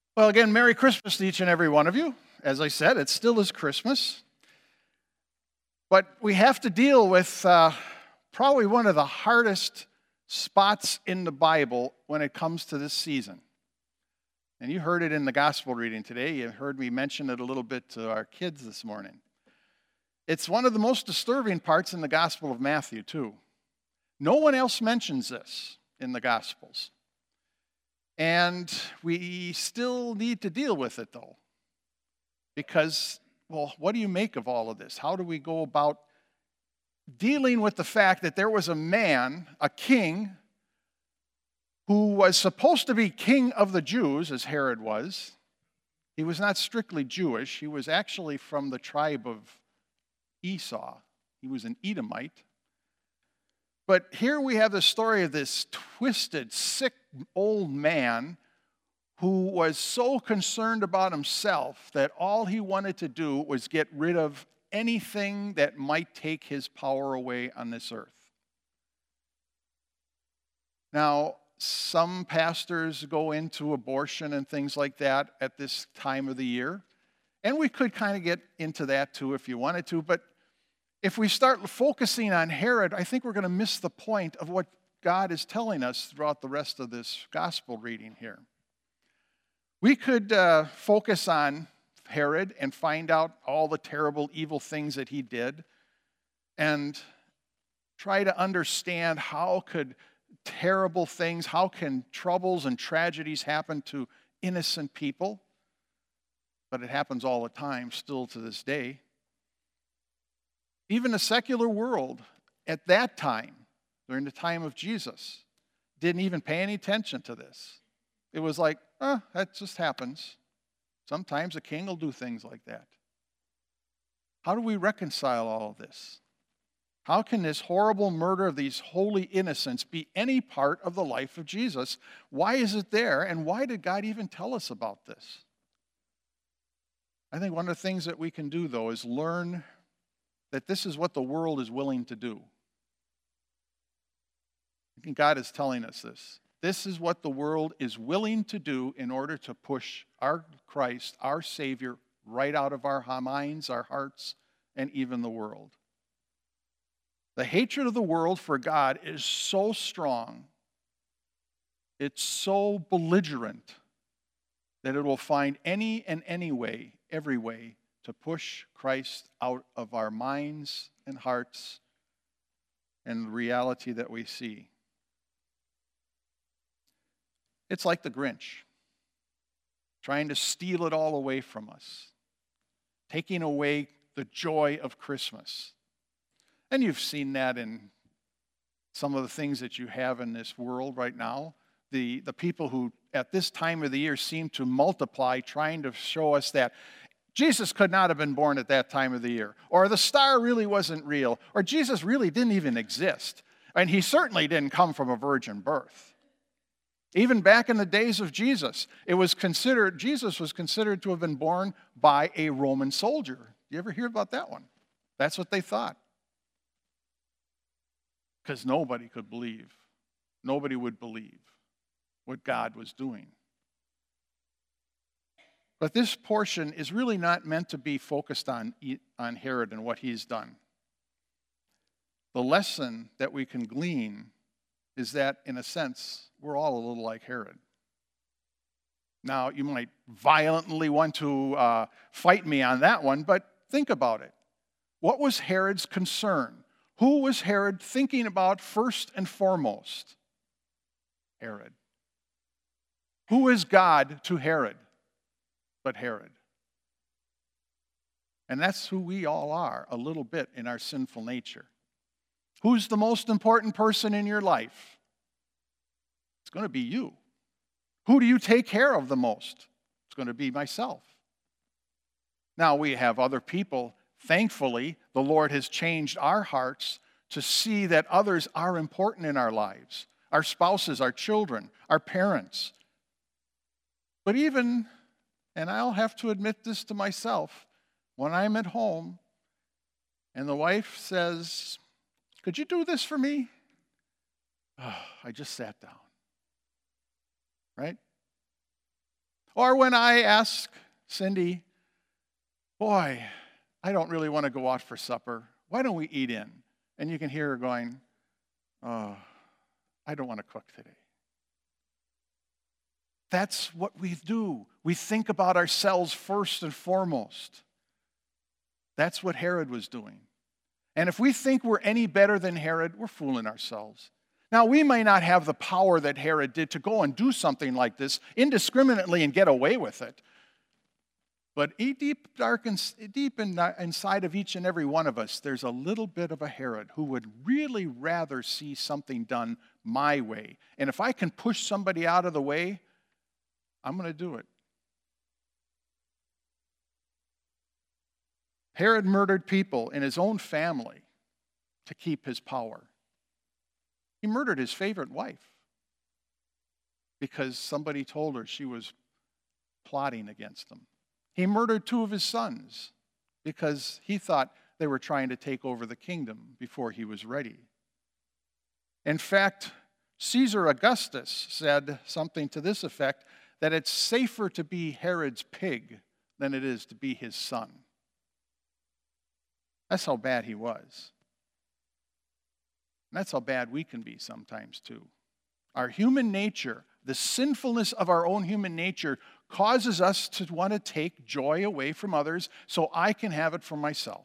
Well, again, Merry Christmas to each and every one of you. As I said, it still is Christmas. But we have to deal with probably one of the hardest spots in the Bible when it comes to this season. And you heard it in the gospel reading today. You heard me mention it a little bit to our kids this morning. It's one of the most disturbing parts in the Gospel of Matthew, too. No one else mentions this in the Gospels. And we still need to deal with it, though. Because, well, what do you make of all of this? How do we go about dealing with the fact that there was a man, a king, who was supposed to be king of the Jews, as Herod was. He was not strictly Jewish. He was actually from the tribe of Esau. He was an Edomite. But here we have the story of this twisted, sick old man who was so concerned about himself that all he wanted to do was get rid of anything that might take his power away on this earth. Now, some pastors go into abortion and things like that at this time of the year. And we could kind of get into that too if you wanted to. But if we start focusing on Herod, I think we're going to miss the point of what God is telling us throughout the rest of this gospel reading here. We could focus on Herod and find out all the terrible, evil things that he did and try to understand how could terrible things, how can troubles and tragedies happen to innocent people? But it happens all the time, still to this day. Even the secular world at that time, during the time of Jesus, didn't even pay any attention to this. It was like, that just happens. Sometimes a king will do things like that. How do we reconcile all of this? How can this horrible murder of these holy innocents be any part of the life of Jesus? Why is it there, and why did God even tell us about this? I think one of the things that we can do, though, is learn that this is what the world is willing to do. I think God is telling us this. This is what the world is willing to do in order to push our Christ, our Savior, right out of our minds, our hearts, and even the world. The hatred of the world for God is so strong, it's so belligerent, that it will find any and any way, every way, to push Christ out of our minds and hearts and the reality that we see. It's like the Grinch, trying to steal it all away from us, taking away the joy of Christmas. And you've seen that in some of the things that you have in this world right now. The people who at this time of the year seem to multiply, trying to show us that Jesus could not have been born at that time of the year, or the star really wasn't real, or Jesus really didn't even exist. And he certainly didn't come from a virgin birth. Even back in the days of Jesus, Jesus was considered to have been born by a Roman soldier. You ever hear about that one? That's what they thought. Because nobody could believe. Nobody would believe what God was doing. But this portion is really not meant to be focused on Herod and what he's done. The lesson that we can glean is that, in a sense, we're all a little like Herod. Now, you might violently want to fight me on that one, but think about it. What was Herod's concern? Who was Herod thinking about first and foremost? Herod. Who is God to Herod but Herod? And that's who we all are, a little bit in our sinful nature. Who's the most important person in your life? It's going to be you. Who do you take care of the most? It's going to be myself. Now, we have other people. Thankfully, the Lord has changed our hearts to see that others are important in our lives. Our spouses, our children, our parents. But even, and I'll have to admit this to myself, when I'm at home and the wife says, "Could you do this for me?" Oh, I just sat down. Right? Or when I ask Cindy, boy, I don't really want to go out for supper. Why don't we eat in? And you can hear her going, oh, I don't want to cook today. That's what we do. We think about ourselves first and foremost. That's what Herod was doing. And if we think we're any better than Herod, we're fooling ourselves. Now, we may not have the power that Herod did to go and do something like this indiscriminately and get away with it. But deep inside of each and every one of us, there's a little bit of a Herod who would really rather see something done my way. And if I can push somebody out of the way, I'm going to do it. Herod murdered people in his own family to keep his power. He murdered his favorite wife because somebody told her she was plotting against him. He murdered 2 of his sons because he thought they were trying to take over the kingdom before he was ready. In fact, Caesar Augustus said something to this effect, that it's safer to be Herod's pig than it is to be his son. That's how bad he was. And that's how bad we can be sometimes too. Our human nature, the sinfulness of our own human nature, causes us to want to take joy away from others so I can have it for myself.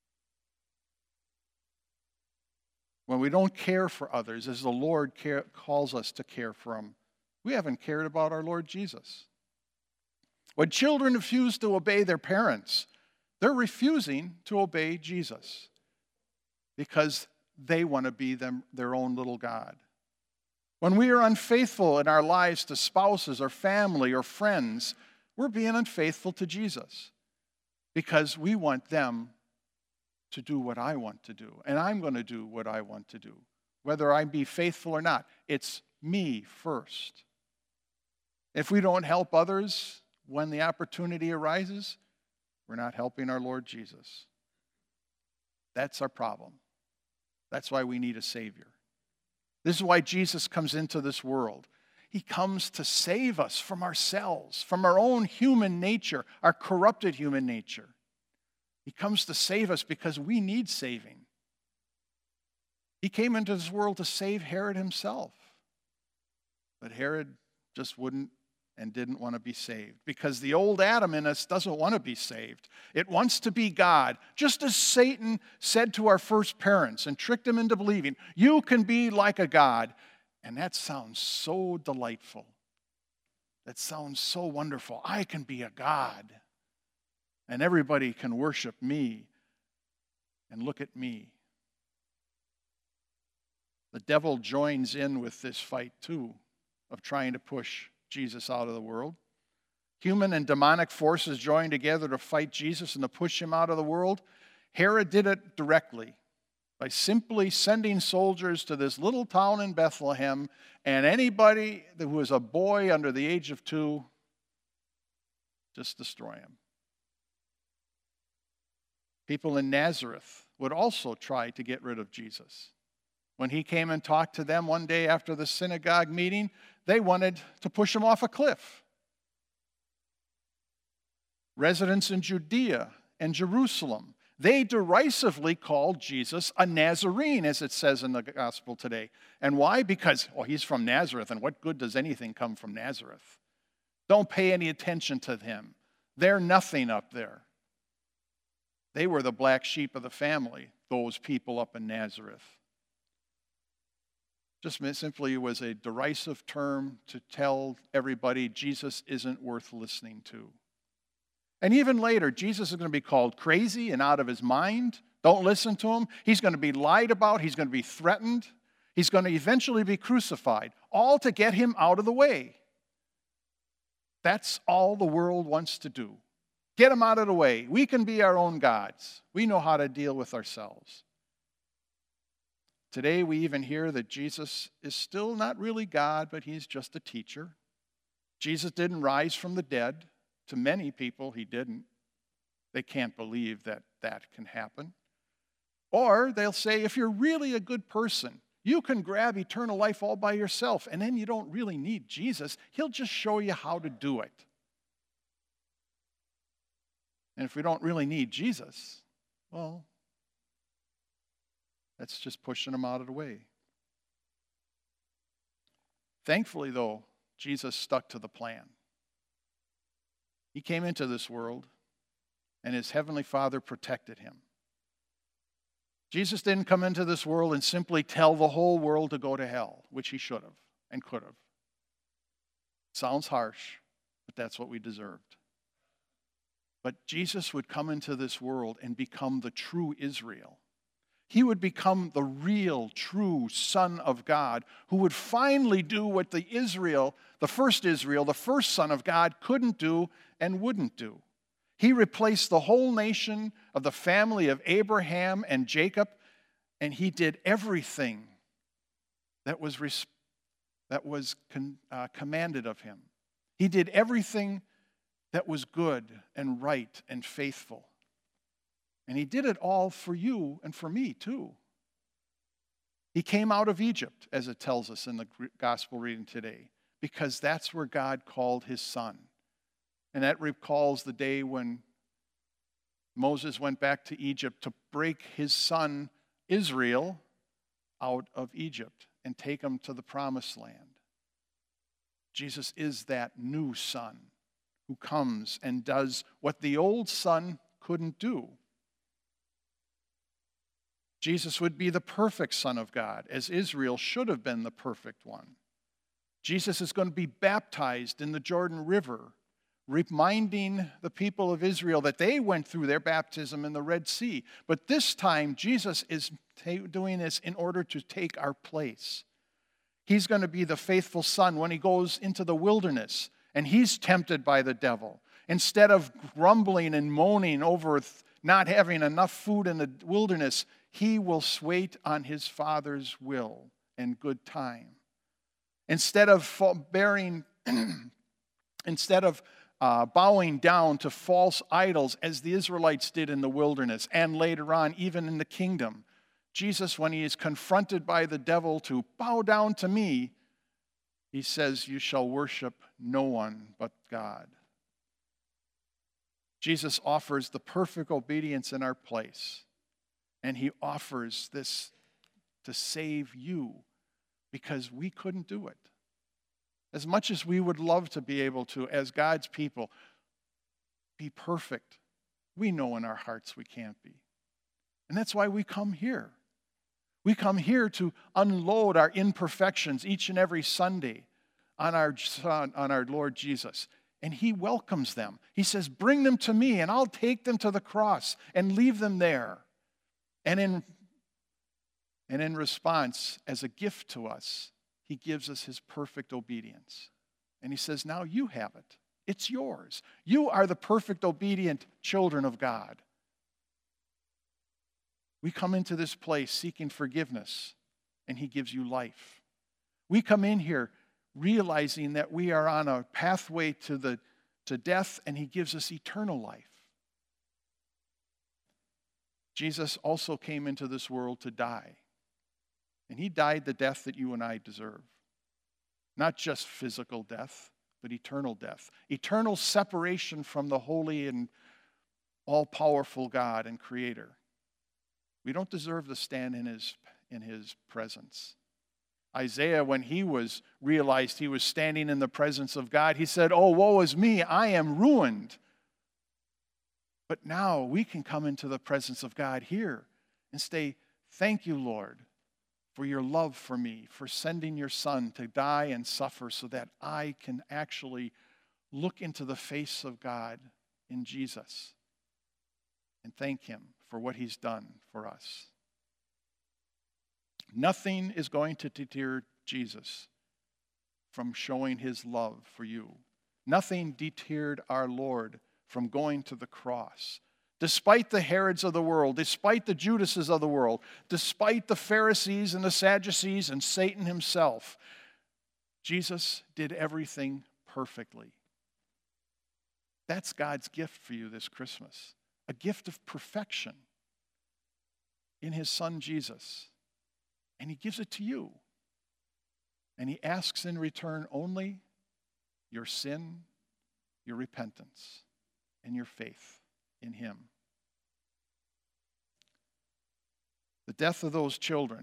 When we don't care for others as the Lord calls us to care for them, we haven't cared about our Lord Jesus. When children refuse to obey their parents, they're refusing to obey Jesus because they want to be their own little God. When we are unfaithful in our lives to spouses or family or friends, we're being unfaithful to Jesus because we want them to do what I want to do, and I'm going to do what I want to do. Whether I be faithful or not, it's me first. If we don't help others when the opportunity arises, we're not helping our Lord Jesus. That's our problem. That's why we need a Savior. This is why Jesus comes into this world. He comes to save us from ourselves, from our own human nature, our corrupted human nature. He comes to save us because we need saving. He came into this world to save Herod himself. But Herod just wouldn't and didn't want to be saved because the old Adam in us doesn't want to be saved. It wants to be God, just as Satan said to our first parents and tricked them into believing, you can be like a God. And that sounds so delightful. That sounds so wonderful. I can be a God, and everybody can worship me and look at me. The devil joins in with this fight too of trying to push Jesus out of the world. Human and demonic forces joined together to fight Jesus and to push him out of the world. Herod did it directly by simply sending soldiers to this little town in Bethlehem, and anybody who was a boy under the age of 2, just destroy him. People in Nazareth would also try to get rid of Jesus. When he came and talked to them one day after the synagogue meeting, they wanted to push him off a cliff. Residents in Judea and Jerusalem, they derisively called Jesus a Nazarene, as it says in the gospel today. And why? Because, he's from Nazareth, and what good does anything come from Nazareth? Don't pay any attention to him. They're nothing up there. They were the black sheep of the family, those people up in Nazareth. Just simply was a derisive term to tell everybody Jesus isn't worth listening to. And even later, Jesus is going to be called crazy and out of his mind. Don't listen to him. He's going to be lied about. He's going to be threatened. He's going to eventually be crucified, all to get him out of the way. That's all the world wants to do. Get him out of the way. We can be our own gods. We know how to deal with ourselves. Today, we even hear that Jesus is still not really God, but he's just a teacher. Jesus didn't rise from the dead. To many people, he didn't. They can't believe that that can happen. Or they'll say, if you're really a good person, you can grab eternal life all by yourself, and then you don't really need Jesus. He'll just show you how to do it. And if we don't really need Jesus, well, that's just pushing him out of the way. Thankfully, though, Jesus stuck to the plan. He came into this world, and his heavenly Father protected him. Jesus didn't come into this world and simply tell the whole world to go to hell, which he should have and could have. Sounds harsh, but that's what we deserved. But Jesus would come into this world and become the true Israel. He would become the real, true Son of God who would finally do what the first Son of God, couldn't do and wouldn't do. He replaced the whole nation of the family of Abraham and Jacob, and he did everything that was commanded of him. He did everything that was good and right and faithful. And he did it all for you and for me too. He came out of Egypt, as it tells us in the gospel reading today, because that's where God called his son. And that recalls the day when Moses went back to Egypt to break his son Israel out of Egypt and take him to the promised land. Jesus is that new son who comes and does what the old son couldn't do. Jesus would be the perfect Son of God, as Israel should have been the perfect one. Jesus is going to be baptized in the Jordan River, reminding the people of Israel that they went through their baptism in the Red Sea. But this time, Jesus is doing this in order to take our place. He's going to be the faithful son when he goes into the wilderness and he's tempted by the devil. Instead of grumbling and moaning over not having enough food in the wilderness, he will wait on his Father's will and good time. Instead of bowing down to false idols as the Israelites did in the wilderness and later on even in the kingdom, Jesus, when he is confronted by the devil to bow down to me, he says, "You shall worship no one but God." Jesus offers the perfect obedience in our place. And he offers this to save you because we couldn't do it. As much as we would love to be able to, as God's people, be perfect, we know in our hearts we can't be. And that's why we come here. We come here to unload our imperfections each and every Sunday on our Son, on our Lord Jesus. And he welcomes them. He says, "Bring them to me and I'll take them to the cross and leave them there." And in response, as a gift to us, he gives us his perfect obedience. And he says, now you have it. It's yours. You are the perfect obedient children of God. We come into this place seeking forgiveness, and he gives you life. We come in here realizing that we are on a pathway to death, and he gives us eternal life. Jesus also came into this world to die. And he died the death that you and I deserve. Not just physical death, but eternal death. Eternal separation from the holy and all-powerful God and Creator. We don't deserve to stand in his presence. Isaiah, when he realized he was standing in the presence of God, he said, "Oh, woe is me, I am ruined." But now we can come into the presence of God here and say, "Thank you, Lord, for your love for me, for sending your Son to die and suffer so that I can actually look into the face of God in Jesus and thank him for what he's done for us." Nothing is going to deter Jesus from showing his love for you. Nothing deterred our Lord from going to the cross. Despite the Herods of the world, despite the Judases of the world, despite the Pharisees and the Sadducees and Satan himself, Jesus did everything perfectly. That's God's gift for you this Christmas, a gift of perfection in his Son Jesus. And he gives it to you. And he asks in return only your sin, your repentance, and your faith. in him. The death of those children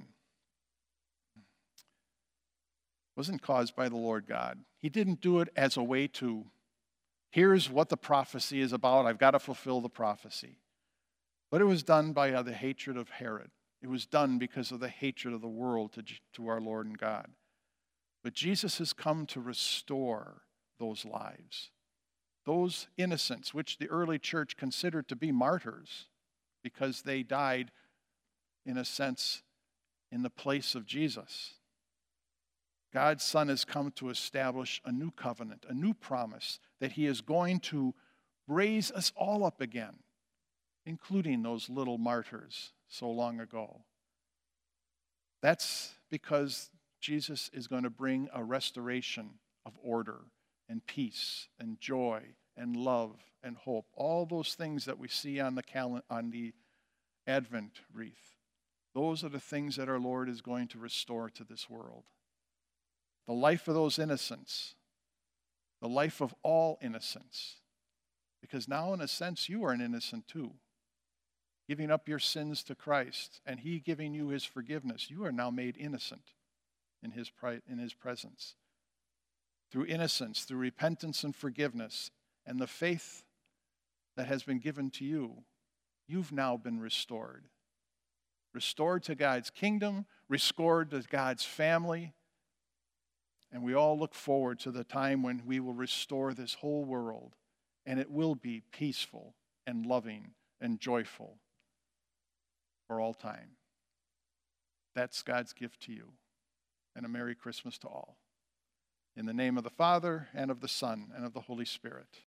wasn't caused by the Lord God. He didn't do it as a way to, here's what the prophecy is about, I've got to fulfill the prophecy. But it was done by the hatred of Herod. It was done because of the hatred of the world to our Lord and God. But Jesus has come to restore those lives, those innocents, which the early church considered to be martyrs because they died, in a sense, in the place of Jesus. God's Son has come to establish a new covenant, a new promise that he is going to raise us all up again, including those little martyrs so long ago. That's because Jesus is going to bring a restoration of order and peace and joy and love and hope. All those things that we see on the Advent wreath. Those are the things that our Lord is going to restore to this world. The life of those innocents, the life of all innocents. Because now, in a sense, you are an innocent too. Giving up your sins to Christ and he giving you his forgiveness, you are now made innocent in his presence. Through innocence, through repentance and forgiveness, and the faith that has been given to you, you've now been restored. Restored to God's kingdom, restored to God's family. And we all look forward to the time when we will restore this whole world, and it will be peaceful and loving and joyful for all time. That's God's gift to you. And a Merry Christmas to all. In the name of the Father, and of the Son, and of the Holy Spirit.